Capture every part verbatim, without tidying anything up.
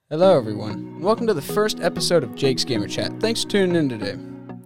Hello, everyone. Welcome to the first episode of Jake's Gamer Chat. Thanks for tuning in today.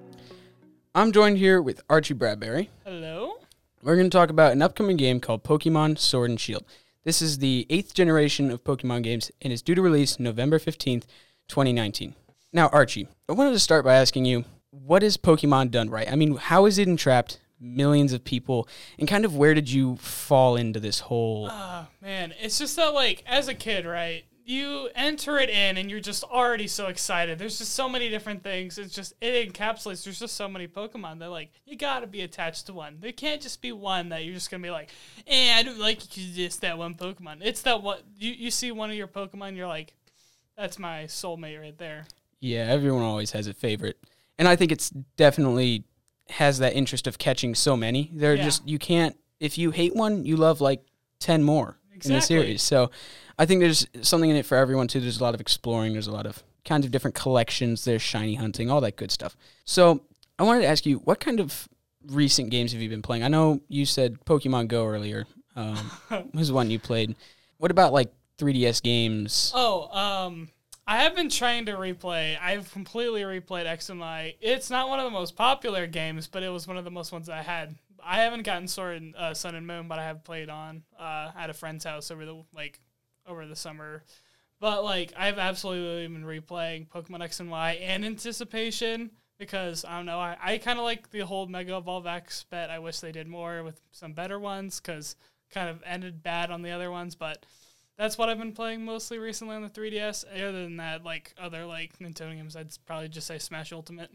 I'm joined here with Archie Bradbury. Hello. We're going to talk about an upcoming game called Pokemon Sword and Shield. This is the eighth generation of Pokemon games and is due to release November fifteenth, twenty nineteen. Now, Archie, I wanted to start by asking you, what has Pokemon done right? I mean, how has it entrapped millions of people, and kind of where did you fall into this whole... Oh, man. It's just that, like, as a kid, right, you enter it in and you're just already so excited. There's just so many different things. It's just, it encapsulates, there's just so many Pokemon that, like, you gotta be attached to one. There can't just be one that you're just gonna be like, eh, I don't like just that one Pokemon. It's that one, you, you see one of your Pokemon, you're like, that's my soulmate right there. Yeah, everyone always has a favorite. And I think it's definitely has that interest of catching so many. They're Yeah. just, you can't, if you hate one, you love like ten more Exactly. in the series. So I think there's something in it for everyone too. There's a lot of exploring. There's a lot of kinds of different collections. There's shiny hunting, all that good stuff. So I wanted to ask you, what kind of recent games have you been playing? I know you said Pokemon Go earlier um, was one you played. What about like three D S games? Oh, um... I have been trying to replay. I've completely replayed X and Y. It's not one of the most popular games, but it was one of the most ones I had. I haven't gotten Sword and uh, Sun and Moon, but I have played on uh, at a friend's house over the like over the summer. But like I've absolutely been replaying Pokemon X and Y in anticipation because I don't know. I, I kind of like the whole Mega Evolve X bet. I wish they did more with some better ones because kind of ended bad on the other ones, but. That's what I've been playing mostly recently on the three D S. Other than that, like other like Nintendo games, I'd probably just say Smash Ultimate.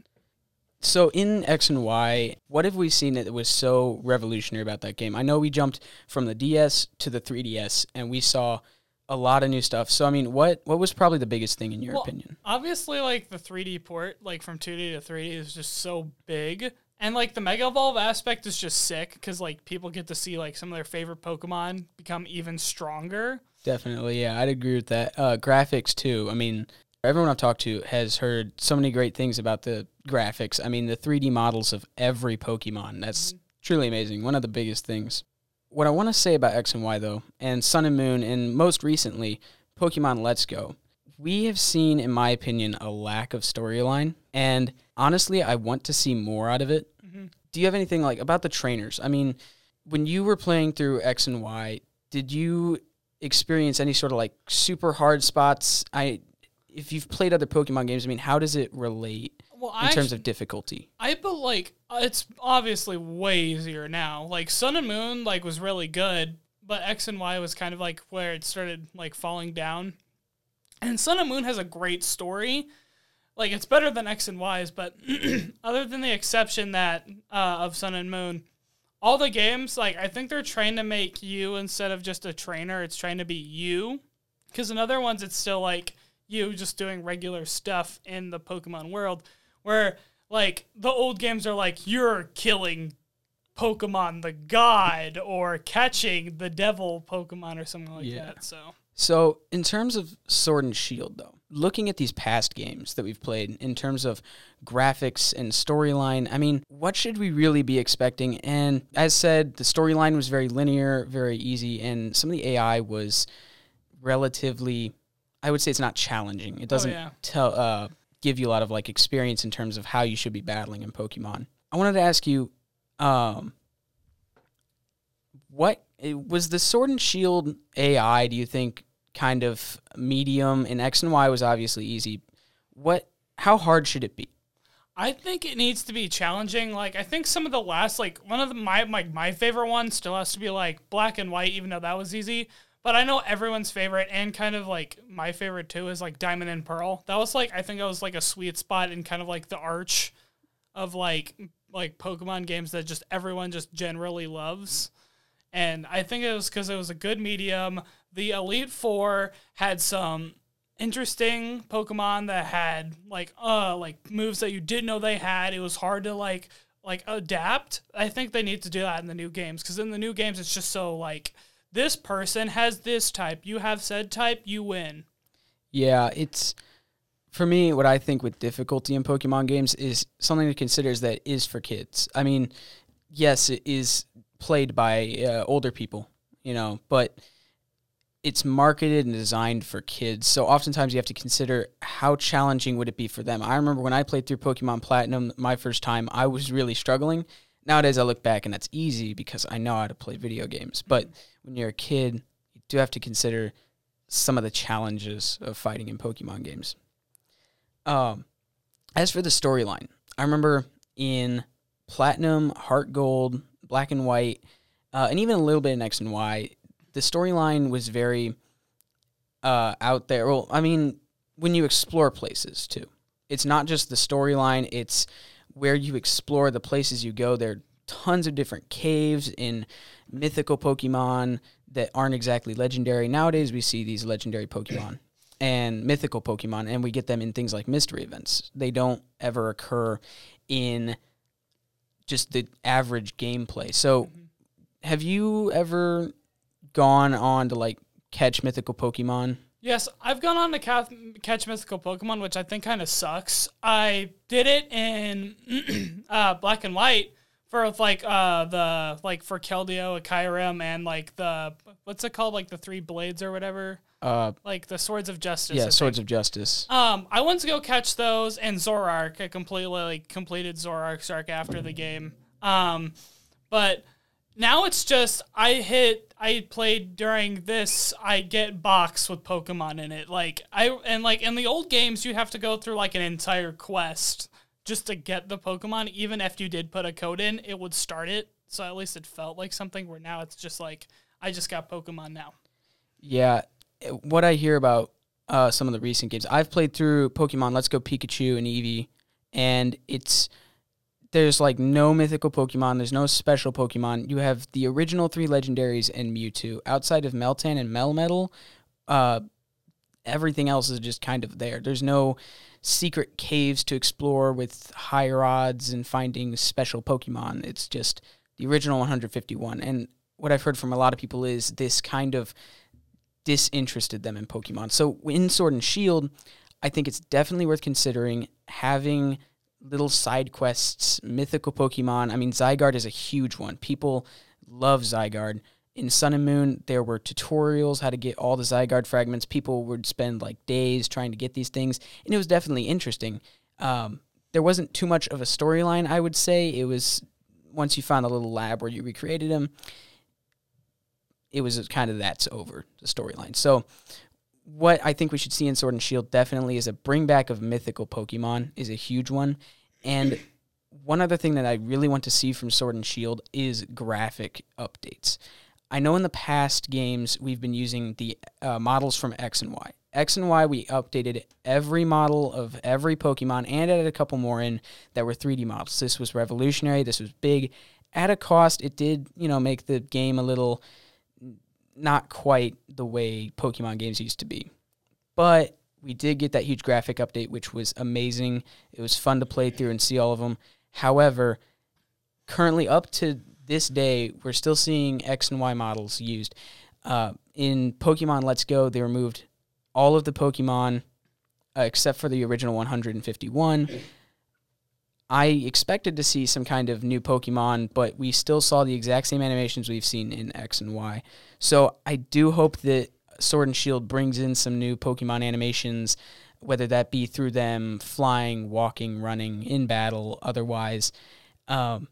So in X and Y, what have we seen that was so revolutionary about that game? I know we jumped from the D S to the three D S, and we saw a lot of new stuff. So, I mean, what, what was probably the biggest thing in your well, opinion? Obviously, like, the three D port, like, from two D to three D is just so big. And, like, the Mega Evolve aspect is just sick, because, like, people get to see, like, some of their favorite Pokemon become even stronger. Definitely, yeah, I'd agree with that. Uh, graphics, too. I mean, everyone I've talked to has heard so many great things about the graphics. I mean, the three D models of every Pokemon, that's mm-hmm. truly amazing. One of the biggest things. What I want to say about X and Y, though, and Sun and Moon, and most recently, Pokemon Let's Go, we have seen, in my opinion, a lack of storyline, and honestly, I want to see more out of it. Mm-hmm. Do you have anything, like, about the trainers? I mean, when you were playing through X and Y, did you experience any sort of, like, super hard spots? I, if you've played other Pokemon games, I mean, how does it relate? Well, in I terms actually, of difficulty? I feel like it's obviously way easier now. Like Sun and Moon, like was really good, but X and Y was kind of like where it started like falling down. And Sun and Moon has a great story. Like it's better than X and Y's, but other than the exception that uh, of Sun and Moon, all the games like I think they're trying to make you instead of just a trainer, it's trying to be you. Because in other ones, it's still like you just doing regular stuff in the Pokemon world. Where, like, the old games are like, you're killing Pokemon the god, or catching the devil Pokemon, or something like yeah. that, so. So, in terms of Sword and Shield, though, looking at these past games that we've played, in terms of graphics and storyline, I mean, what should we really be expecting? And, as said, the storyline was very linear, very easy, and some of the A I was relatively, I would say it's not challenging. It doesn't oh, yeah. tell... Uh, give you a lot of like experience in terms of how you should be battling in Pokemon. I wanted to ask you, um, what was the Sword and Shield A I? Do you think kind of medium? And X and Y was obviously easy. What? How hard should it be? I think it needs to be challenging. Like I think some of the last, like one of the, my my my favorite ones still has to be like Black and White, even though that was easy. But I know everyone's favorite, and kind of, like, my favorite, too, is, like, Diamond and Pearl. That was, like, I think that was, like, a sweet spot in kind of, like, the arch of, like, like Pokemon games that just everyone just generally loves. And I think it was because it was a good medium. The Elite Four had some interesting Pokemon that had, like, uh, like, moves that you didn't know they had. It was hard to, like, like adapt. I think they need to do that in the new games, because in the new games, it's just so, like... This person has this type. You have said type, you win. Yeah, it's, for me, what I think with difficulty in Pokemon games is something to consider is that it is for kids. I mean, yes, it is played by uh, older people, you know, but it's marketed and designed for kids. So oftentimes you have to consider how challenging would it be for them. I remember when I played through Pokemon Platinum my first time, I was really struggling. Nowadays I look back and that's easy because I know how to play video games. But when you're a kid, you do have to consider some of the challenges of fighting in Pokemon games. Um, as for the storyline, I remember in Platinum, Heart Gold, Black and White, uh, and even a little bit in X and Y, the storyline was very uh, out there. Well, I mean, when you explore places, too. It's not just the storyline, it's where you explore the places you go. There are tons of different caves in mythical Pokemon that aren't exactly legendary. Nowadays, we see these legendary Pokemon and mythical Pokemon, and we get them in things like mystery events. They don't ever occur in just the average gameplay. So, have you ever gone on to like catch mythical Pokemon? Yes, I've gone on to ca- catch mythical Pokemon, which I think kind of sucks. I did it in uh, Black and White for like uh the like for Keldeo, Kyurem, and like the what's it called, like the three blades or whatever, Uh, like the Swords of Justice. yeah, I Swords think. of Justice. Um, I went to go catch those and Zoroark. I completely like completed Zoroark's arc after the game. Um, but now it's just I hit. I played during this. I get box with Pokemon in it. Like I and like in the old games, you have to go through like an entire quest just to get the Pokemon. Even if you did put a code in, it would start it. So at least it felt like something. Where now it's just like I just got Pokemon now. Yeah, what I hear about uh, some of the recent games, I've played through Pokemon Let's Go Pikachu and Eevee, and it's there's like no mythical Pokemon, there's no special Pokemon. You have the original three legendaries and Mewtwo. Outside of Meltan and Melmetal, uh, everything else is just kind of there. There's no secret caves to explore with higher odds and finding special Pokemon. It's just the original one hundred fifty-one. And what I've heard from a lot of people is this kind of disinterested them in Pokemon. So in Sword and Shield, I think it's definitely worth considering having little side quests, mythical Pokemon. I mean, Zygarde is a huge one. People love Zygarde. In Sun and Moon, there were tutorials how to get all the Zygarde fragments. People would spend like days trying to get these things, and it was definitely interesting. Um, there wasn't too much of a storyline, I would say. It was once you found a little lab where you recreated them, it was kind of that's over the storyline. So what I think we should see in Sword and Shield definitely is a bring back of mythical Pokemon is a huge one. And one other thing that I really want to see from Sword and Shield is graphic updates. I know in the past games we've been using the uh, models from X and Y. X and Y, we updated every model of every Pokemon and added a couple more in that were three D models. This was revolutionary. This was big. At a cost, it did, you know, make the game a little not quite the way Pokemon games used to be. But we did get that huge graphic update, which was amazing. It was fun to play through and see all of them. However, currently up to this day, we're still seeing X and Y models used. Uh, in Pokemon Let's Go, they removed all of the Pokemon uh, except for the original one hundred fifty-one. I expected to see some kind of new Pokemon, but we still saw the exact same animations we've seen in X and Y. So I do hope that Sword and Shield brings in some new Pokemon animations, whether that be through them flying, walking, running, in battle, otherwise. Um,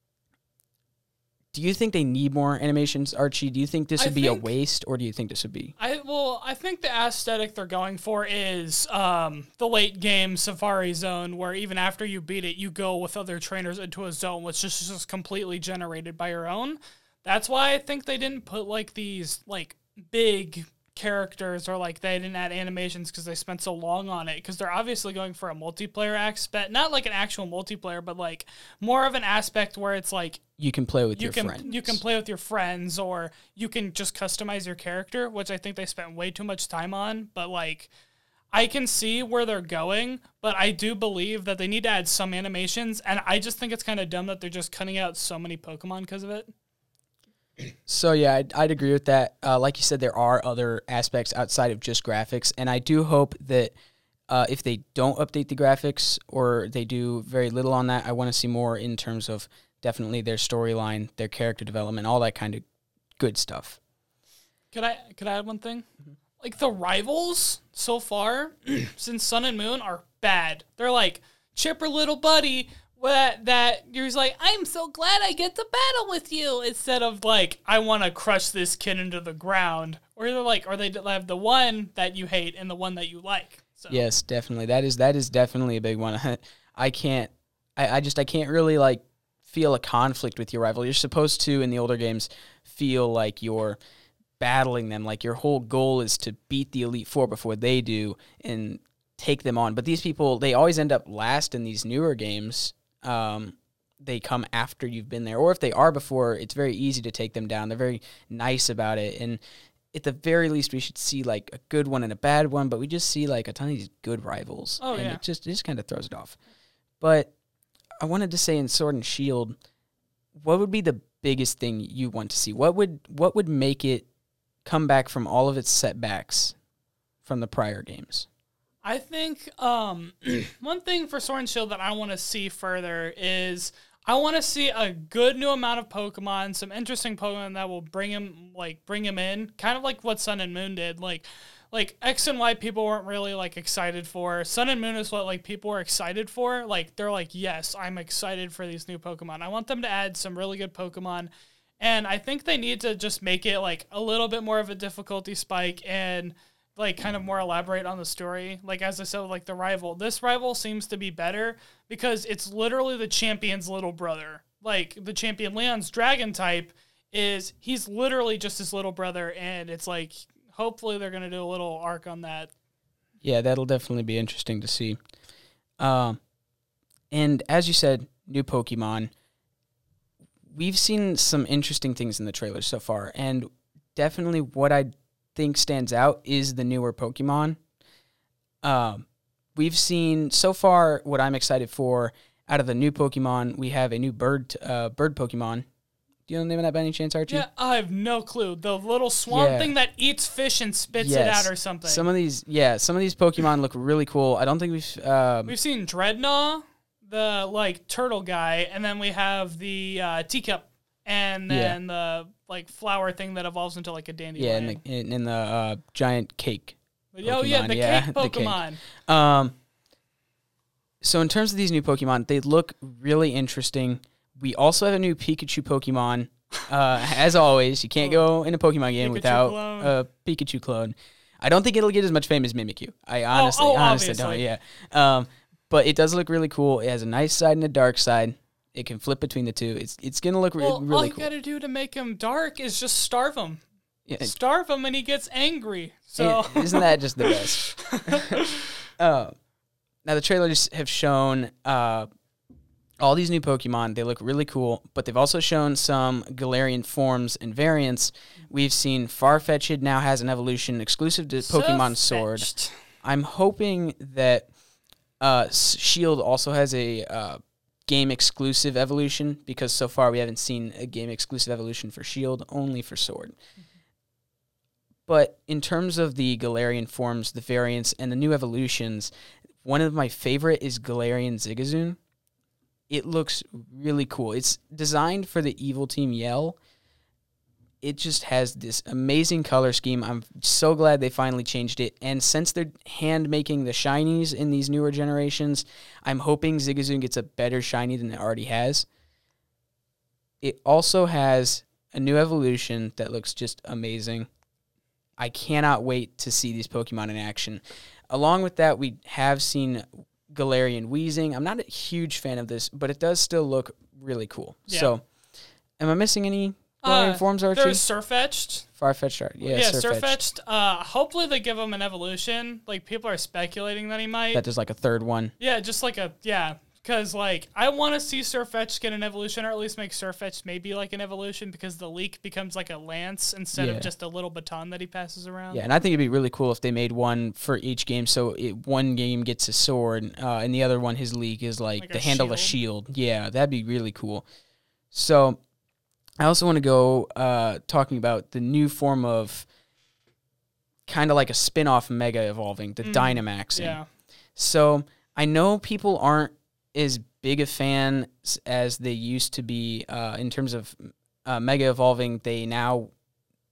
do you think they need more animations, Archie? Do you think this I would be a think- waste, or do you think this would be? I well, I think the aesthetic they're going for is um, the late game Safari Zone, where even after you beat it, you go with other trainers into a zone which is just completely generated by your own. That's why I think they didn't put like these like big characters or like they didn't add animations because they spent so long on it, because they're obviously going for a multiplayer aspect, not like an actual multiplayer, but like more of an aspect where it's like You can play with you your can friends. you can play with your friends, or you can just customize your character, which I think they spent way too much time on. But like, I can see where they're going, but I do believe that they need to add some animations, and I just think it's kind of dumb that they're just cutting out so many Pokemon because of it. So yeah, I'd, I'd agree with that. Uh, like you said, there are other aspects outside of just graphics, and I do hope that uh, if they don't update the graphics or they do very little on that, I want to see more in terms of definitely their storyline, their character development, all that kind of good stuff. Could I could I add one thing? Mm-hmm. Like the rivals so far since Sun and Moon are bad. They're like chipper little buddy that that you're just like, I'm so glad I get to battle with you, instead of like, I want to crush this kid into the ground. Or they're like, or they have the one that you hate and the one that you like. So. Yes, definitely. That is that is definitely a big one. I can't. I, I just I can't really like feel a conflict with your rival. You're supposed to in the older games feel like you're battling them, like your whole goal is to beat the Elite Four before they do and take them on. But these people, they always end up last in these newer games. Um, they come after you've been there. Or if they are before, it's very easy to take them down. They're very nice about it. And at the very least, we should see like a good one and a bad one, but we just see like a ton of these good rivals. Oh, and yeah. it just, it just kind of throws it off. But I wanted to say in Sword and Shield, what would be the biggest thing you want to see? What would what would make it come back from all of its setbacks from the prior games? I think um, one thing for Sword and Shield that I want to see further is I want to see a good new amount of Pokemon, some interesting Pokemon that will bring him like bring him in, kind of like what Sun and Moon did. Like like X and Y people weren't really like excited for. Sun and Moon is what like people were excited for. Like they're like, yes, I'm excited for these new Pokemon. I want them to add some really good Pokemon. And I think they need to just make it like a little bit more of a difficulty spike and like kind of more elaborate on the story. Like as I said, like the rival, this rival seems to be better because it's literally the champion's little brother. Like the champion Leon's dragon type is he's literally just his little brother, and it's like hopefully they're gonna do a little arc on that. Yeah, that'll definitely be interesting to see. Um, and as you said, new Pokemon. We've seen some interesting things in the trailers so far, and definitely what I think stands out is the newer Pokemon. Um, we've seen so far what I'm excited for out of the new Pokemon. We have a new bird, uh, bird Pokemon. Do you know the name of that by any chance, Archie? Yeah, I have no clue. The little swamp Yeah. thing that eats fish and spits Yes. it out or something. Some of these, yeah, some of these Pokemon look really cool. I don't think we've um, We've seen Dreadnought, the like turtle guy, and then we have the uh, teacup, and then the like flower thing that evolves into like a yeah, dandelion. in the, in, in the uh, giant cake. Oh yeah, Pokemon, the yeah, cake the cake. Pokemon. Um, so in terms of these new Pokemon, they look really interesting. We also have a new Pikachu Pokemon. Uh, as always, you can't go in a Pokemon game Pikachu without clone. a Pikachu clone. I don't think it'll get as much fame as Mimikyu. I honestly, oh, honestly don't. obviously. Yeah. Um, but it does look really cool. It has a nice side and a dark side. It can flip between the two. It's it's gonna look re- Well, all really you cool. gotta do to make him dark is just starve him. Yeah, Starve him, and he gets angry. So and isn't that just the best? uh, now the trailers have shown uh, all these new Pokemon. They look really cool, but they've also shown some Galarian forms and variants. We've seen Farfetch'd now has an evolution exclusive to Pokemon Sword. Fetched. I'm hoping that uh, S- Shield also has a uh, game exclusive evolution, because so far we haven't seen a game exclusive evolution for Shield, only for Sword. But in terms of the Galarian forms, the variants, and the new evolutions, one of my favorite is Galarian Zigzagoon. It looks really cool. It's designed for the Evil Team Yell. It just has this amazing color scheme. I'm so glad they finally changed it. And since they're hand-making the shinies in these newer generations, I'm hoping Zigzagoon gets a better shiny than it already has. It also has a new evolution that looks just amazing. I cannot wait to see these Pokemon in action. Along with that, we have seen Galarian Weezing. I'm not a huge fan of this, but it does still look really cool. Yeah. So, am I missing any Galarian Uh, forms, Archie? There's Surfetched. Farfetch'd art. Yeah, Yeah, Surfetch'd. Surfetch'd. Uh, hopefully they give him an evolution. Like people are speculating that he might. That there's like a third one. Yeah, just like a yeah. Because like I want to see Surfetch'd get an evolution, or at least make Surfetch'd maybe like an evolution, because the leak becomes like a lance instead Yeah. of just a little baton that he passes around. Yeah, and I think it'd be really cool if they made one for each game. So it, one game gets a sword, uh, and the other one, his leak is like, Like the a handle a shield? shield. Yeah, that'd be really cool. So I also want to go uh, talking about the new form of kind of like a spin-off Mega Evolving, the Mm, Dynamaxing. Yeah. So I know people aren't as big a fan as they used to be uh, in terms of uh, Mega Evolving. They now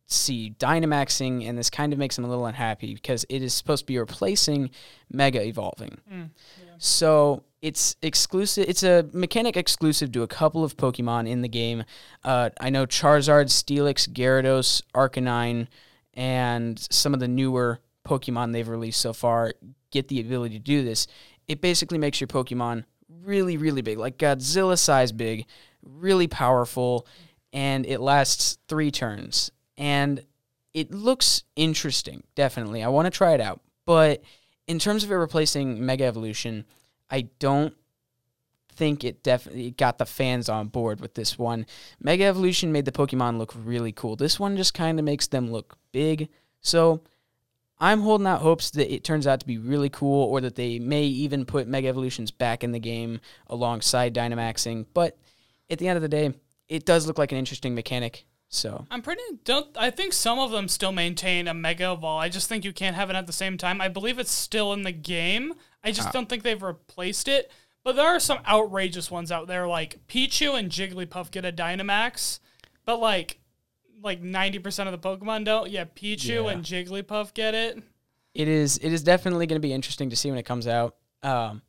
see Dynamaxing, and this kind of makes them a little unhappy because it is supposed to be replacing Mega Evolving. Mm, yeah. So it's exclusive. It's a mechanic exclusive to a couple of Pokemon in the game. Uh, I know Charizard, Steelix, Gyarados, Arcanine, and some of the newer Pokemon they've released so far get the ability to do this. It basically makes your Pokemon really, really big, like Godzilla size big, really powerful, and it lasts three turns. And it looks interesting, definitely. I want to try it out. But in terms of it replacing Mega Evolution, I don't think it definitely got the fans on board with this one. Mega Evolution made the Pokemon look really cool. This one just kind of makes them look big. So I'm holding out hopes that it turns out to be really cool, or that they may even put Mega Evolutions back in the game alongside Dynamaxing. But at the end of the day, it does look like an interesting mechanic. So I'm pretty don't I think some of them still maintain a Mega Evolve. I just think you can't have it at the same time. I believe it's still in the game. I just ah. don't think they've replaced it. But there are some outrageous ones out there, like Pichu and Jigglypuff get a Dynamax, but like like ninety percent of the Pokemon don't. Yeah, Pichu yeah. and Jigglypuff get it. It is it is definitely going to be interesting to see when it comes out. Um,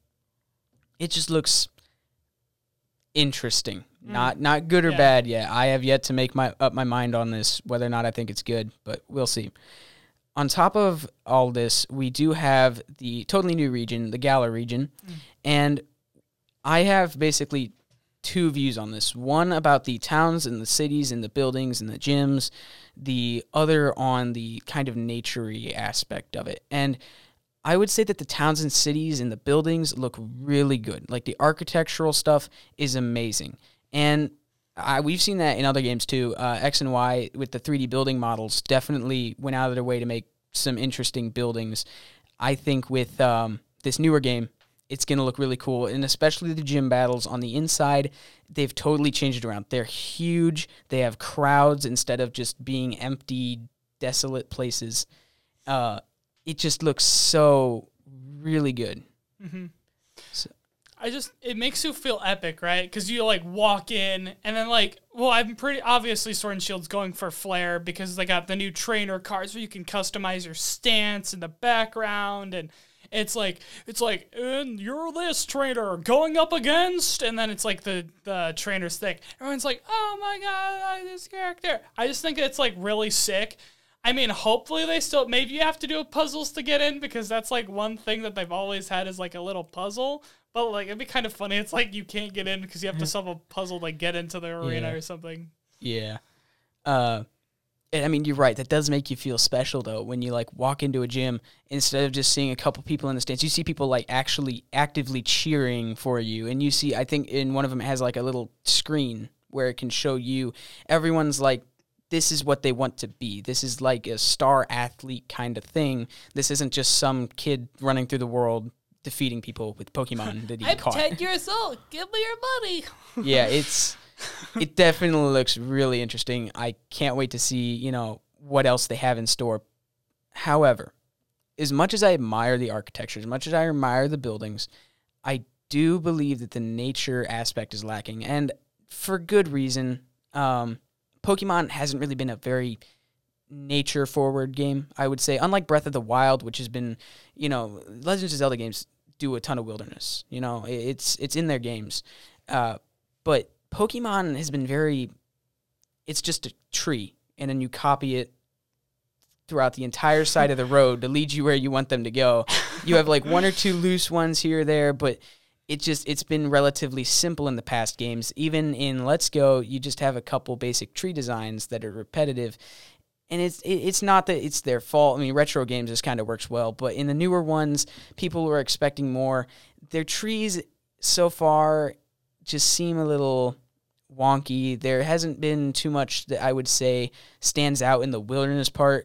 it just looks interesting. Mm. Not not good or yeah. bad yet. I have yet to make my up my mind on this, whether or not I think it's good, but we'll see. On top of all this, we do have the totally new region, the Galar region, mm. and I have basically two views on this. One about the towns and the cities and the buildings and the gyms, the other on the kind of nature-y aspect of it. And I would say that the towns and cities and the buildings look really good. Like, the architectural stuff is amazing. And I, we've seen that in other games too. Uh, X and Y with the three D building models definitely went out of their way to make some interesting buildings. I think with um, this newer game, it's going to look really cool, and especially the gym battles on the inside, they've totally changed it around. They're huge. They have crowds instead of just being empty, desolate places. Uh, it just looks so really good. Mm-hmm. So. I just, it makes you feel epic, right? Because you, like, walk in, and then, like, well, I'm pretty, obviously Sword and Shield's going for flair because they got the new trainer cards where you can customize your stance in the background, and It's like, it's like, and you're this trainer going up against, and then it's like the, the trainer's thick. Everyone's like, oh my god, I like this character. I just think it's like really sick. I mean, hopefully they still, maybe you have to do puzzles to get in, because that's like one thing that they've always had is like a little puzzle. But like, it'd be kind of funny. It's like you can't get in because you have to solve a puzzle to get into the arena yeah. or something. Yeah. Uh, I mean, you're right. That does make you feel special, though, when you, like, walk into a gym, instead of just seeing a couple people in the stands, you see people, like, actually actively cheering for you. And you see, I think in one of them it has, like, a little screen where it can show you. Everyone's, like, this is what they want to be. This is, like, a star athlete kind of thing. This isn't just some kid running through the world defeating people with Pokemon that he I'm caught. ten years old. Give me your money. Yeah, it's... It definitely looks really interesting. I can't wait to see, you know, what else they have in store. However, as much as I admire the architecture, as much as I admire the buildings, I do believe that the nature aspect is lacking. And for good reason. Um, Pokemon hasn't really been a very nature-forward game, I would say. Unlike Breath of the Wild, which has been, you know, Legends of Zelda games do a ton of wilderness. You know, it's, it's in their games. Uh, but... Pokemon has been very, it's just a tree, and then you copy it throughout the entire side of the road to lead you where you want them to go. You have like one or two loose ones here or there, but it just, it's been relatively simple in the past games. Even in Let's Go, you just have a couple basic tree designs that are repetitive, and it's it, it's not that it's their fault. I mean, retro games, this kind of works well, but in the newer ones, people were expecting more. Their trees so far just seem a little wonky. There hasn't been too much that I would say stands out in the wilderness part.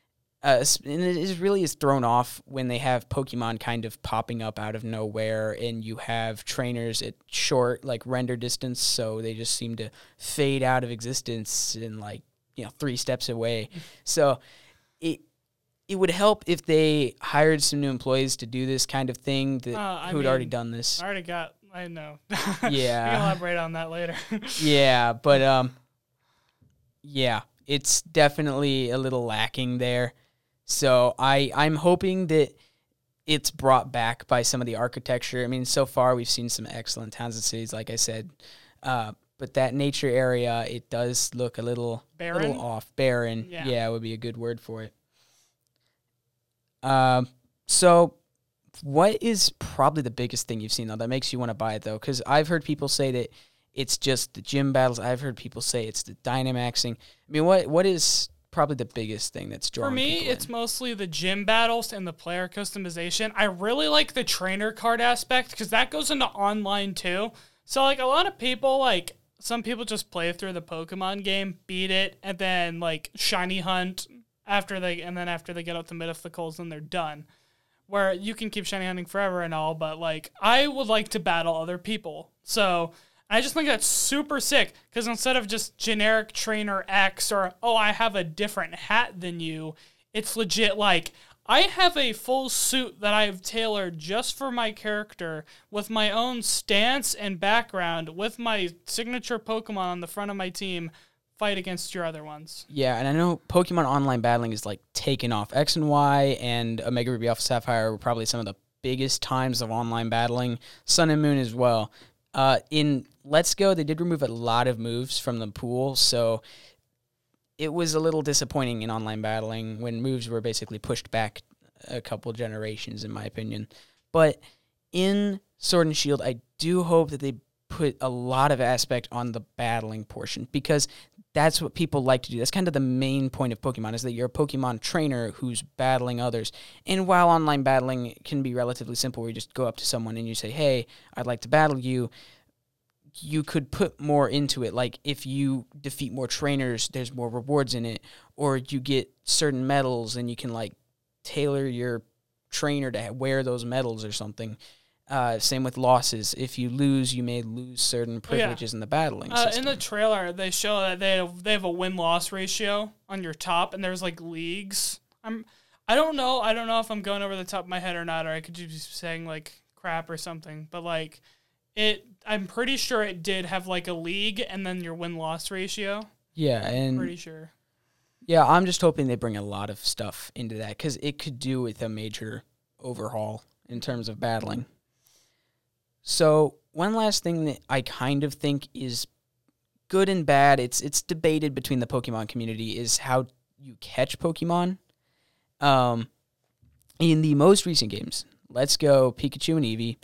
Uh, and it is really is thrown off when they have Pokemon kind of popping up out of nowhere, and you have trainers at short, like, render distance, so they just seem to fade out of existence in, like, you know, three steps away. So it it would help if they hired some new employees to do this kind of thing that uh, who had mean, already done this. I already got... I know. Yeah. We can elaborate on that later. Yeah, but, um, yeah, it's definitely a little lacking there. So I, I'm hoping that it's brought back by some of the architecture. I mean, so far we've seen some excellent towns and cities, like I said. Uh, but that nature area, it does look a little, Barren? little off. Barren. Yeah. Yeah, would be a good word for it. Um, so what is probably the biggest thing you've seen, though, that makes you want to buy it, though? Because I've heard people say that it's just the gym battles. I've heard people say it's the Dynamaxing. I mean, what what is probably the biggest thing that's drawing For me, people it's in? mostly the gym battles and the player customization. I really like the trainer card aspect because that goes into online too. So like a lot of people, like some people just play through the Pokemon game, beat it, and then like shiny hunt after they, and then after they get out the mythicals, then they're done. Where you can keep shiny hunting forever and all, but like I would like to battle other people. So I just think that's super sick because instead of just generic trainer X or, oh, I have a different hat than you, it's legit like, I have a full suit that I've tailored just for my character with my own stance and background with my signature Pokemon on the front of my team fight against your other ones. Yeah, and I know Pokemon online battling is like taking off. X and Y and Omega Ruby Alpha Sapphire were probably some of the biggest times of online battling. Sun and Moon as well. Uh, in Let's Go, they did remove a lot of moves from the pool, so it was a little disappointing in online battling when moves were basically pushed back a couple generations, in my opinion. But in Sword and Shield, I do hope that they put a lot of aspect on the battling portion, because that's what people like to do. That's kind of the main point of Pokemon, is that you're a Pokemon trainer who's battling others. And while online battling can be relatively simple, where you just go up to someone and you say, hey, I'd like to battle you, you could put more into it. Like, if you defeat more trainers, there's more rewards in it. Or you get certain medals, and you can, like, tailor your trainer to wear those medals or something. Uh, same with losses. If you lose, you may lose certain privileges oh, yeah. in the battling uh, system. In the trailer, they show that they have, they have a win-loss ratio on your top, and there's like leagues. I'm I don't know. I don't know if I'm going over the top of my head or not, or I could just be saying like crap or something. But like it, I'm pretty sure it did have like a league, and then your win-loss ratio. Yeah, and Pretty sure. Yeah, I'm just hoping they bring a lot of stuff into that, because it could do with a major overhaul in terms of battling. So one last thing that I kind of think is good and bad, it's it's debated between the Pokemon community, is how you catch Pokemon. Um, in the most recent games, Let's Go, Pikachu, and Eevee,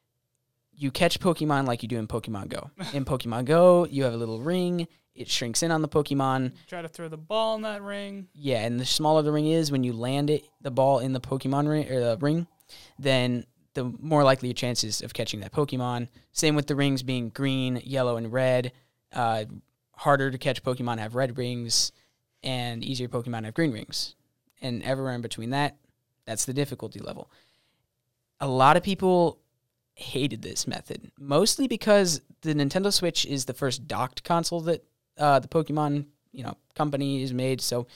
you catch Pokemon like you do in Pokemon Go. In Pokemon Go, you have a little ring. It shrinks in on the Pokemon. Try to throw the ball in that ring. Yeah, and the smaller the ring is, when you land it, the ball in the Pokemon ring, or the ring, then the more likely your chances of catching that Pokemon. Same with the rings being green, yellow, and red. Uh, harder to catch Pokemon have red rings, and easier Pokemon have green rings. And everywhere in between that, that's the difficulty level. A lot of people hated this method, mostly because the Nintendo Switch is the first docked console that uh, the Pokemon, you know, company has made, so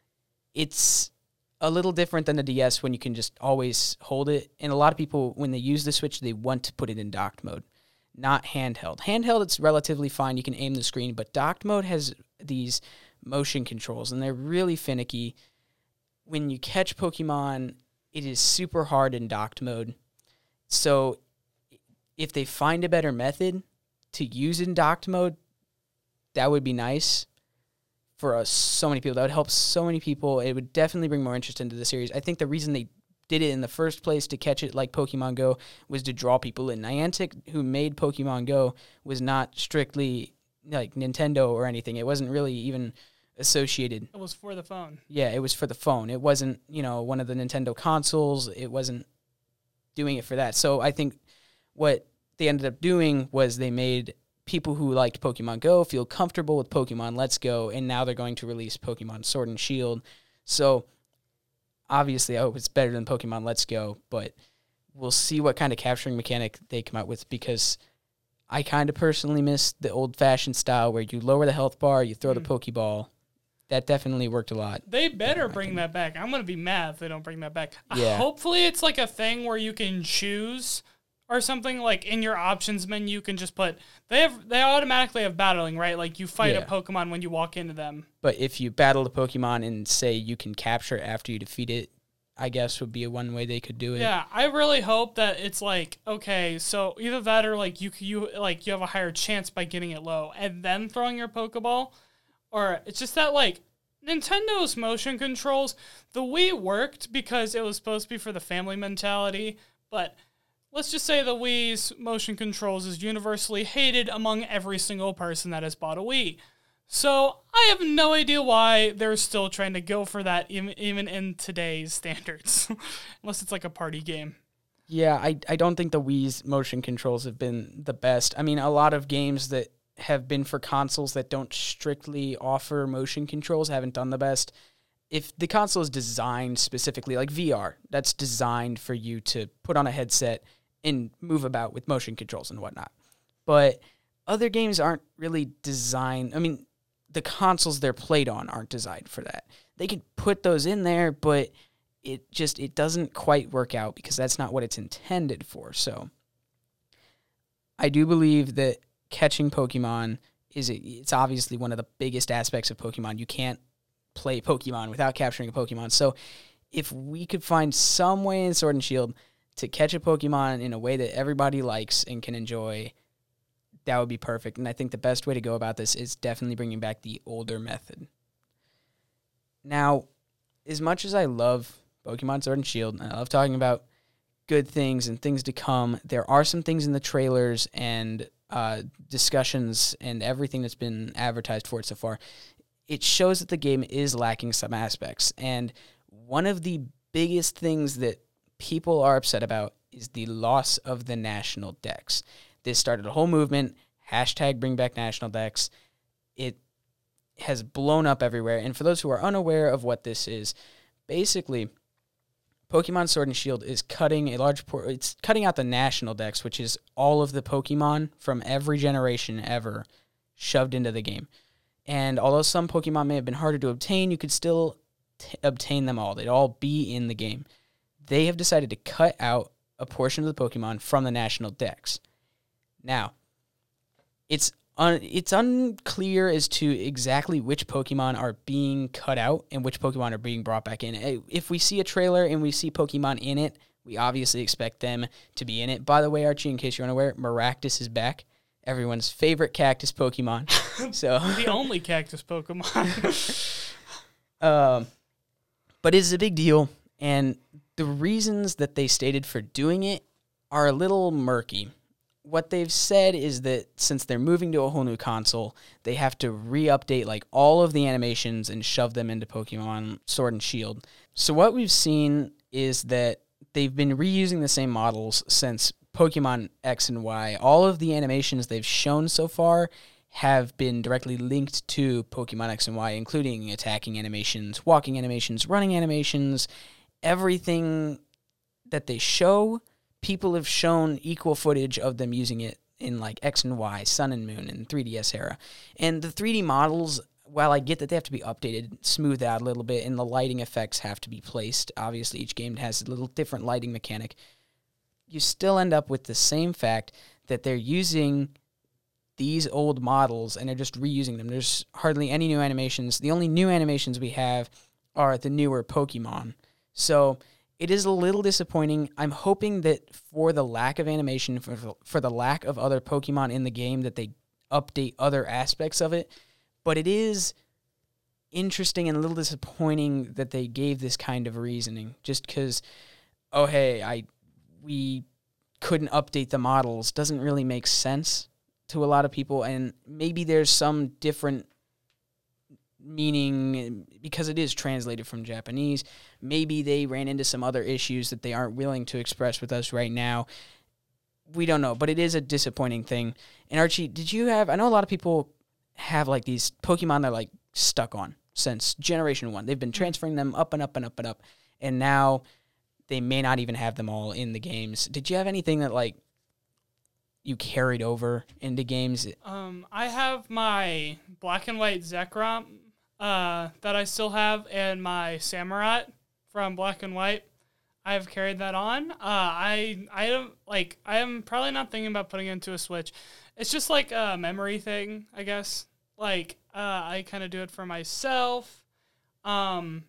it's a little different than the D S when you can just always hold it. And a lot of people, when they use the Switch, they want to put it in docked mode, not handheld. Handheld, it's relatively fine. You can aim the screen, but docked mode has these motion controls, and they're really finicky. When you catch Pokemon, it is super hard in docked mode. So if they find a better method to use in docked mode, that would be nice for us, so many people. That would help so many people. It would definitely bring more interest into the series. I think the reason they did it in the first place, to catch it like Pokemon Go, was to draw people in. Niantic, who made Pokemon Go, was not strictly like Nintendo or anything. It wasn't really even associated. It was for the phone. Yeah, it was for the phone. It wasn't, you know, one of the Nintendo consoles. It wasn't doing it for that. So I think what they ended up doing was they made people who liked Pokemon Go feel comfortable with Pokemon Let's Go, and now they're going to release Pokemon Sword and Shield. So obviously I hope it's better than Pokemon Let's Go, but we'll see what kind of capturing mechanic they come out with, because I kind of personally miss the old-fashioned style where you lower the health bar, you throw mm. the Pokeball. That definitely worked a lot. They better bring that back. I'm going to be mad if they don't bring that back. Yeah. Hopefully it's like a thing where you can choose or something, like in your options menu, you can just put, they have, they automatically have battling, right? Like you fight Yeah. a Pokemon when you walk into them. But if you battle the Pokemon and say you can capture it after you defeat it, I guess would be a one way they could do it. Yeah, I really hope that it's like, okay, so either that or like you you like you have a higher chance by getting it low and then throwing your Pokeball, or it's just that like Nintendo's motion controls, the Wii worked because it was supposed to be for the family mentality, but let's just say the Wii's motion controls is universally hated among every single person that has bought a Wii. So I have no idea why they're still trying to go for that, even even in today's standards, unless it's like a party game. Yeah, I, I don't think the Wii's motion controls have been the best. I mean, a lot of games that have been for consoles that don't strictly offer motion controls haven't done the best. If the console is designed specifically, like V R, that's designed for you to put on a headset and move about with motion controls and whatnot. But other games aren't really designed. I mean, the consoles they're played on aren't designed for that. They could put those in there, but it just it doesn't quite work out because that's not what it's intended for. So I do believe that catching Pokemon is it's obviously one of the biggest aspects of Pokemon. You can't play Pokemon without capturing a Pokemon. So if we could find some way in Sword and Shield to catch a Pokemon in a way that everybody likes and can enjoy, that would be perfect. And I think the best way to go about this is definitely bringing back the older method. Now, as much as I love Pokemon Sword and Shield, and I love talking about good things and things to come, there are some things in the trailers and uh, discussions and everything that's been advertised for it so far. It shows that the game is lacking some aspects. And one of the biggest things that people are upset about is the loss of the national dex. This started a whole movement, hashtag bring back national dex. It has blown up everywhere. And for those who are unaware of what this is, basically, Pokemon Sword and Shield is cutting a large por- it's cutting out the national dex, which is all of the Pokemon from every generation ever shoved into the game. And although some Pokemon may have been harder to obtain, you could still t- obtain them all. They'd all be in the game. They have decided to cut out a portion of the Pokemon from the national dex. Now, it's un- it's unclear as to exactly which Pokemon are being cut out and which Pokemon are being brought back in. If we see a trailer and we see Pokemon in it, we obviously expect them to be in it. By the way, Archie, in case you're unaware, Maractus is back. Everyone's favorite cactus Pokemon. So the only cactus Pokemon. um, but it's a big deal, and the reasons that they stated for doing it are a little murky. What they've said is that since they're moving to a whole new console, they have to re-update like all of the animations and shove them into Pokemon Sword and Shield. So what we've seen is that they've been reusing the same models since Pokemon X and Y. All of the animations they've shown so far have been directly linked to Pokemon X and Y, including attacking animations, walking animations, running animations, everything that they show. People have shown equal footage of them using it in like X and Y, Sun and Moon, and three D S era. And the three D models, while I get that they have to be updated, smoothed out a little bit, and the lighting effects have to be placed. Obviously, each game has a little different lighting mechanic. You still end up with the same fact that they're using these old models and they're just reusing them. There's hardly any new animations. The only new animations we have are the newer Pokemon. So it is a little disappointing. I'm hoping that for the lack of animation, for, for the lack of other Pokemon in the game, that they update other aspects of it. But it is interesting and a little disappointing that they gave this kind of reasoning. Just because, oh, hey, I we couldn't update the models doesn't really make sense to a lot of people. And maybe there's some different meaning because it is translated from Japanese. Maybe they ran into some other issues that they aren't willing to express with us right now. We don't know, but it is a disappointing thing. And Archie, did you have, I know a lot of people have like these Pokemon they're like stuck on since generation one. They've been transferring them up and up and up and up. And now they may not even have them all in the games. Did you have anything that like you carried over into games? Um, I have my black and white Zekrom uh, that I still have, and my Samurott from Black and White. I've carried that on. Uh, I I don't like. I am probably not thinking about putting it into a Switch. It's just like a memory thing, I guess. Like uh, I kind of do it for myself. Um,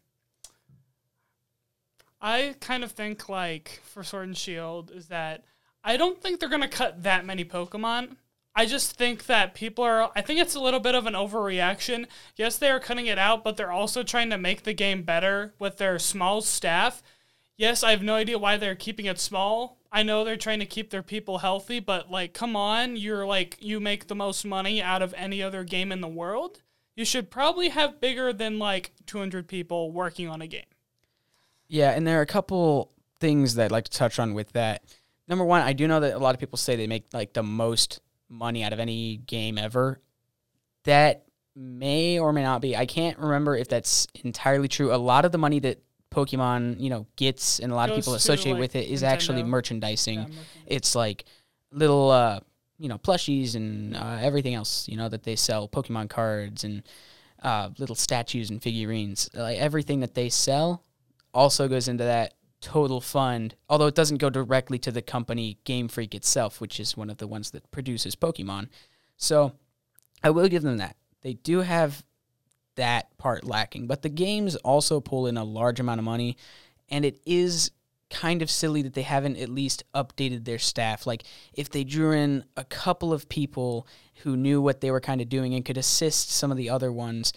I kind of think like for Sword and Shield is that I don't think they're gonna cut that many Pokemon. I just think that people are, I think it's a little bit of an overreaction. Yes, they are cutting it out, but they're also trying to make the game better with their small staff. Yes, I have no idea why they're keeping it small. I know they're trying to keep their people healthy, but like, come on, you're like, you make the most money out of any other game in the world. You should probably have bigger than like two hundred people working on a game. Yeah, and there are a couple things that I'd like to touch on with that. Number one, I do know that a lot of people say they make like the most money out of any game ever. That may or may not be. I can't remember if that's entirely true. A lot of the money that Pokemon, you know, gets and a lot Goes of people to, associate like, with it is Nintendo. actually merchandising. Yeah, merchandising. It's like little, uh, you know, plushies and uh, everything else, you know, that they sell, Pokemon cards and uh, little statues and figurines. Like everything that they sell also goes into that total fund, although it doesn't go directly to the company Game Freak itself, which is one of the ones that produces Pokemon. So I will give them that. They do have that part lacking, but the games also pull in a large amount of money, and it is kind of silly that they haven't at least updated their staff. Like, if they drew in a couple of people who knew what they were kind of doing and could assist some of the other ones,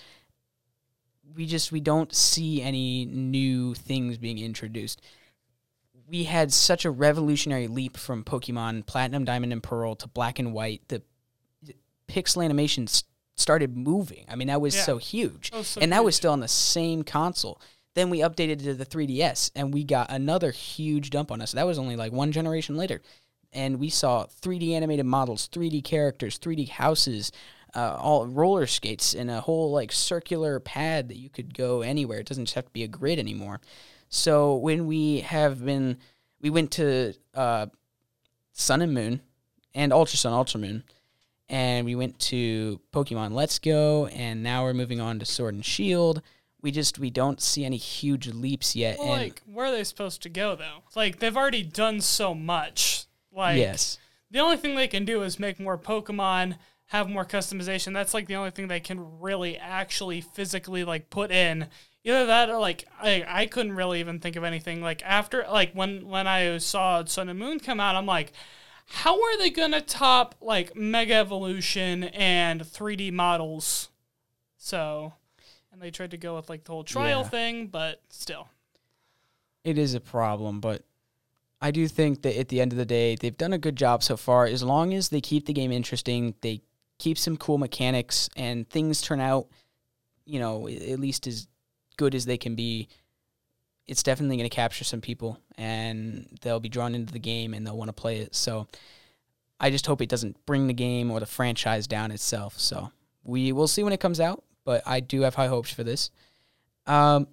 we just, we don't see any new things being introduced. We had such a revolutionary leap from Pokemon Platinum, Diamond, and Pearl to Black and White. The pixel animations started moving. I mean, that was Yeah. so huge. That was so and that was huge. still on the same console. Then we updated to the three D S, and we got another huge dump on us. That was only like one generation later. And we saw three D animated models, three D characters, three D houses, uh, all roller skates, and a whole like circular pad that you could go anywhere. It doesn't just have to be a grid anymore. So when we have been, we went to uh, Sun and Moon, and Ultra Sun, Ultra Moon, and we went to Pokemon Let's Go, and now we're moving on to Sword and Shield. We just, we don't see any huge leaps yet. Well, and like, where are they supposed to go, though? Like, they've already done so much. Like, yes. the only thing they can do is make more Pokemon, have more customization. That's, like, the only thing they can really actually physically, like, put in. Either that or, like, I, I couldn't really even think of anything. Like, after, like, when, when I saw Sun and Moon come out, I'm like, how are they going to top, like, Mega Evolution and three D models? So, and they tried to go with, like, the whole trial Yeah. thing, but still. It is a problem, but I do think that at the end of the day, they've done a good job so far. As long as they keep the game interesting, they keep some cool mechanics, and things turn out, you know, at least as good as they can be, it's definitely going to capture some people, and they'll be drawn into the game, and they'll want to play it. So I just hope it doesn't bring the game or the franchise down itself. So we will see when it comes out, but I do have high hopes for this. Um,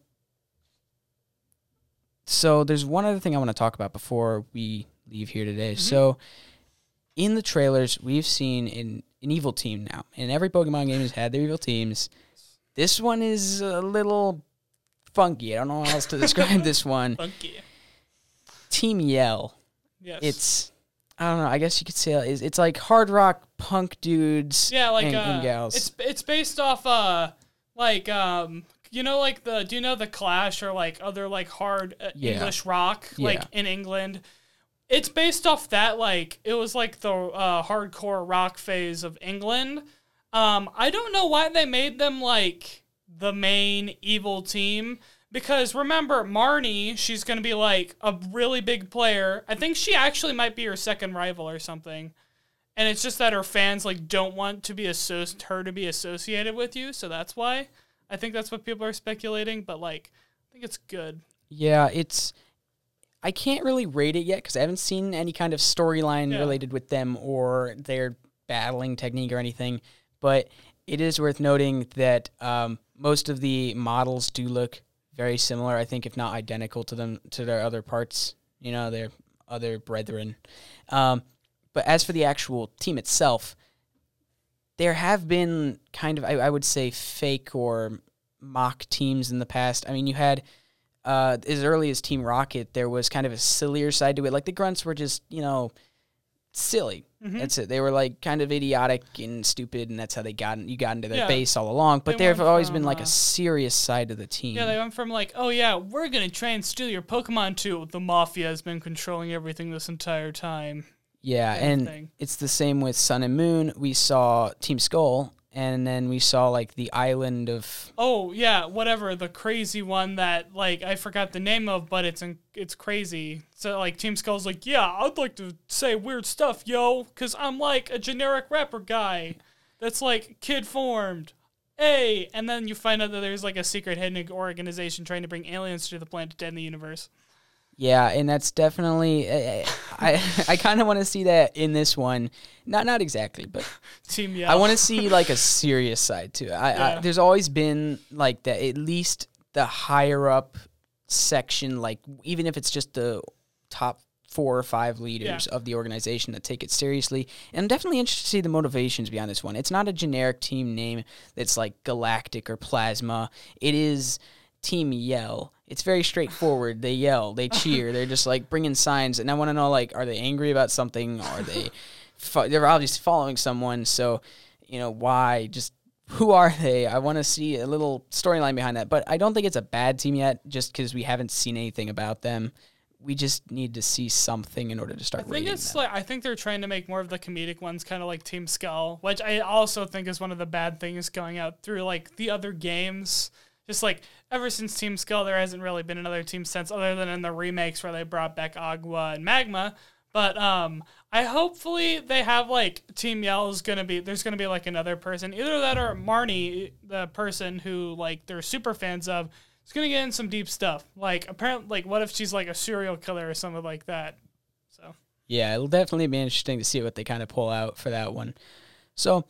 so there's one other thing I want to talk about before we leave here today. Mm-hmm. So in the trailers, we've seen an, an evil team now, and every Pokemon game has had their evil teams. This one is a little funky. I don't know how else to describe this one. Funky. Team Yell. Yes. It's, I don't know, I guess you could say it's, it's like hard rock punk dudes yeah, like and, uh, and gals. it's it's based off uh like um you know like the do you know the Clash or like other like hard uh, Yeah. English rock like Yeah. in England. It's based off that, like it was like the uh, hardcore rock phase of England. Um, I don't know why they made them like the main evil team. Because remember, Marnie, she's going to be like a really big player. I think she actually might be her second rival or something. And it's just that her fans like don't want to be associ- her to be associated with you, so that's why. I think that's what people are speculating, but like I think it's good. Yeah, it's, I can't really rate it yet because I haven't seen any kind of storyline Yeah. related with them or their battling technique or anything. But it is worth noting that um, most of the models do look very similar, I think, if not identical to them, to their other parts, you know, their other brethren. Um, but as for the actual team itself, there have been kind of, I, I would say, fake or mock teams in the past. I mean, you had uh, as early as Team Rocket, there was kind of a sillier side to it. Like the grunts were just, you know, silly. Mm-hmm. That's it. They were like kind of idiotic and stupid, and that's how they got you got into their Yeah. base all along. But They there's went always from, been like uh, a serious side to the team. Yeah, they went from like, oh yeah, we're gonna try and steal your Pokemon to the Mafia has been controlling everything this entire time. Yeah, kind of and thing. it's the same with Sun and Moon. We saw Team Skull, and then we saw like the island of Oh yeah, whatever, the crazy one that like I forgot the name of, but it's in, it's crazy. So like Team Skull's like, yeah, I'd like to say weird stuff, yo, cause I'm like a generic rapper guy that's like kid formed. Hey, and then you find out that there's like a secret hidden organization trying to bring aliens to the planet to end the universe. yeah, and that's definitely I I, I kind of want to see that in this one. Not not exactly, but Team Yell. I want to see like a serious side to it. I, Yeah. I, there's always been like that, at least the higher up section, like even if it's just the top four or five leaders Yeah. of the organization that take it seriously. And I'm definitely interested to see the motivations behind this one. It's not a generic team name that's like Galactic or Plasma. It is Team Yell. It's very straightforward. They yell, they cheer, they're just like bringing signs. And I want to know, like, are they angry about something? Are they, fo- they're obviously following someone. So, you know, why? Just who are they? I want to see a little storyline behind that. But I don't think it's a bad team yet, just because we haven't seen anything about them. We just need to see something in order to start I think rating it's them. like I think they're trying to make more of the comedic ones, kind of like Team Skull, which I also think is one of the bad things going out through like the other games. Just like ever since Team Skull, there hasn't really been another team since, other than in the remakes where they brought back Agua and Magma. But um, I hopefully they have like Team Yell is gonna be there's gonna be like another person, either that or Marnie, the person who like they're super fans of, is gonna get in some deep stuff. Like apparently, like what if she's like a serial killer or something like that? So Yeah, it'll definitely be interesting to see what they kind of pull out for that one. So,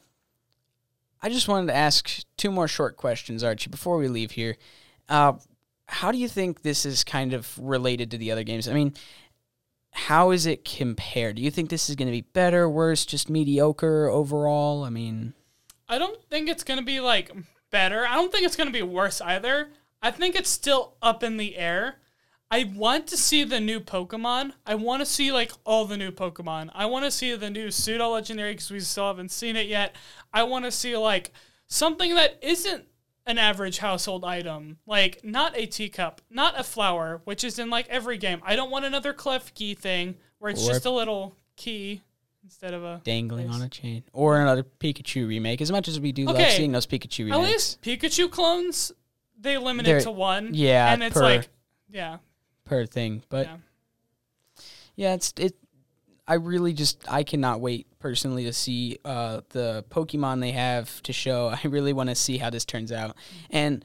I just wanted to ask two more short questions, Archie, before we leave here. Uh, how do you think this is kind of related to the other games? I mean, how is it compared? Do you think this is going to be better, worse, just mediocre overall? I mean, I don't think it's gonna be like better. I don't think it's gonna be worse either. I think it's still up in the air. I want to see the new Pokemon. I want to see like all the new Pokemon. I want to see the new pseudo legendary because we still haven't seen it yet. I want to see like something that isn't an average household item, like not a teacup, not a flower, which is in like every game. I don't want another Klefki thing where it's Or- just a little key instead of a dangling face. on a chain. Or another Pikachu remake, as much as we do love Okay. seeing those Pikachu At remakes. least Pikachu clones, they limit They're- it to one. yeah, and it's per- like, yeah, Per thing. But yeah. yeah, it's it. I really just I cannot wait personally to see uh, the Pokemon they have to show. I really want to see how this turns out. And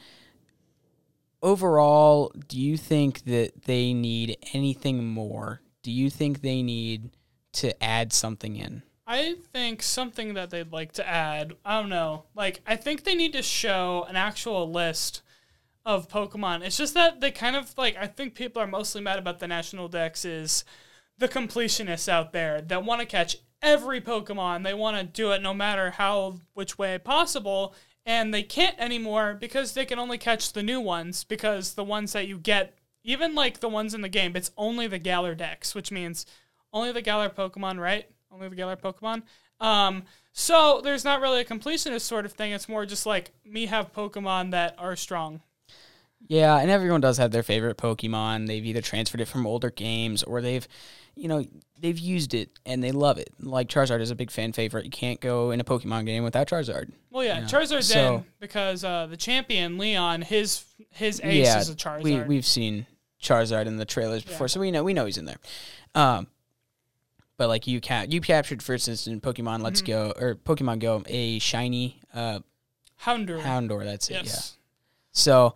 overall, do you think that they need anything more? Do you think they need to add something in? I think something that they'd like to add, I don't know, like, I think they need to show an actual list of Pokemon. It's just that they kind of, like, I think people are mostly mad about the National Dex is the completionists out there that want to catch every Pokemon. They want to do it no matter how, which way possible, and they can't anymore because they can only catch the new ones, because the ones that you get, even, like, the ones in the game, it's only the Galar Dex, which means only the Galar Pokemon, right? Only the Galar Pokemon. Um, so there's not really a completionist sort of thing. It's more just like me have Pokemon that are strong. Yeah, and everyone does have their favorite Pokemon. They've either transferred it from older games or they've, you know, they've used it and they love it. Like Charizard is a big fan favorite. You can't go in a Pokemon game without Charizard. Well, yeah, Yeah. Charizard's So- in because uh, the champion Leon, his his ace yeah, is a Charizard. we we've seen Charizard in the trailers before, Yeah. so we know we know he's in there. Um, but like you ca- you captured, for instance, in Pokemon Let's Mhm. Go or Pokemon Go, a shiny uh, Houndour. Houndour. That's it. Yeah. Yes. So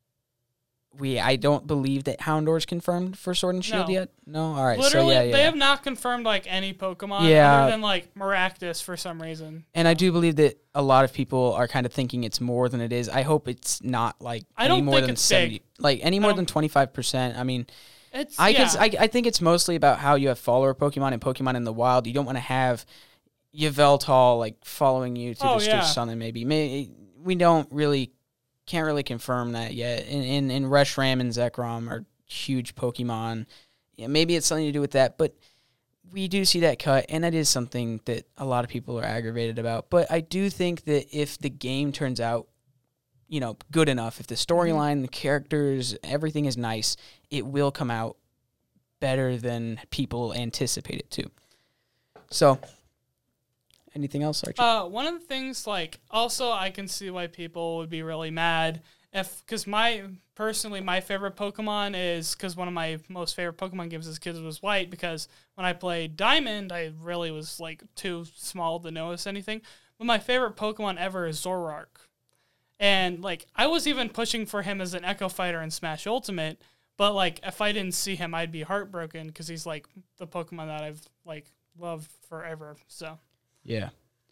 we I don't believe that Houndour's confirmed for Sword and Shield No. yet. No. All right. Literally, so yeah, yeah. they yeah. have not confirmed like any Pokemon Yeah. other than like Maractus for some reason. And I do believe that a lot of people are kind of thinking it's more than it is. I hope it's not like I any don't more think than it's seventy, big. like any I more don't- than twenty five percent. I mean, It's I yeah. can I, I think it's mostly about how you have follower Pokemon and Pokemon in the wild. You don't want to have Yveltal like following you to Oh, just yeah. do something. Maybe May, we don't really can't really confirm that yet. In in, in Reshiram and Zekrom are huge Pokemon. Yeah, maybe it's something to do with that, but we do see that cut, and that is something that a lot of people are aggravated about. But I do think that if the game turns out, you know, good enough, if the storyline, the characters, everything is nice, it will come out better than people anticipate it to. So, anything else, Archie? Uh, one of the things, like, also I can see why people would be really mad if, because my, personally, my favorite Pokemon is, because one of my most favorite Pokemon games as kids was White, because when I played Diamond, I really was, like, too small to notice anything. But my favorite Pokemon ever is Zoroark. And, like, I was even pushing for him as an Echo Fighter in Smash Ultimate, but, like, if I didn't see him, I'd be heartbroken, because he's, like, the Pokemon that I've, like, loved forever, so. Yeah.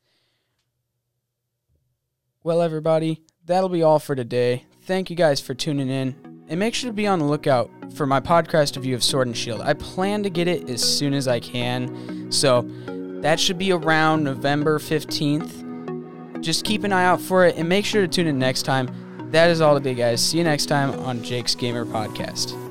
Well, everybody, that'll be all for today. Thank you guys for tuning in. And make sure to be on the lookout for my podcast review of Sword and Shield. I plan to get it as soon as I can. So that should be around November fifteenth. Just keep an eye out for it and make sure to tune in next time. That is all today, guys. See you next time on Jake's Gamer Podcast.